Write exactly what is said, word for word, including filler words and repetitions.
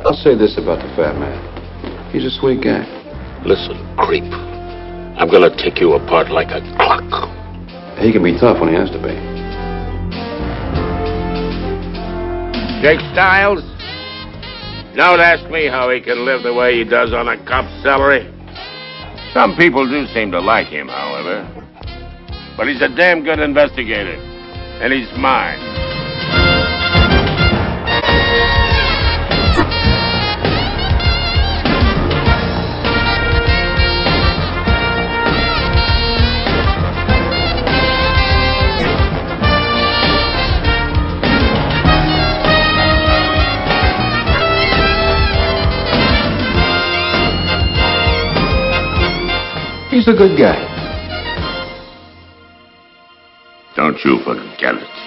I'll say this about the fat man. He's a sweet guy. Listen, creep. I'm gonna take you apart like a clock. He can be tough when he has to be. Jake Stiles? Don't ask me how he can live the way he does on a cop's salary. Some people do seem to like him, however. But he's a damn good investigator. And he's mine. He's a good guy. Don't you forget it.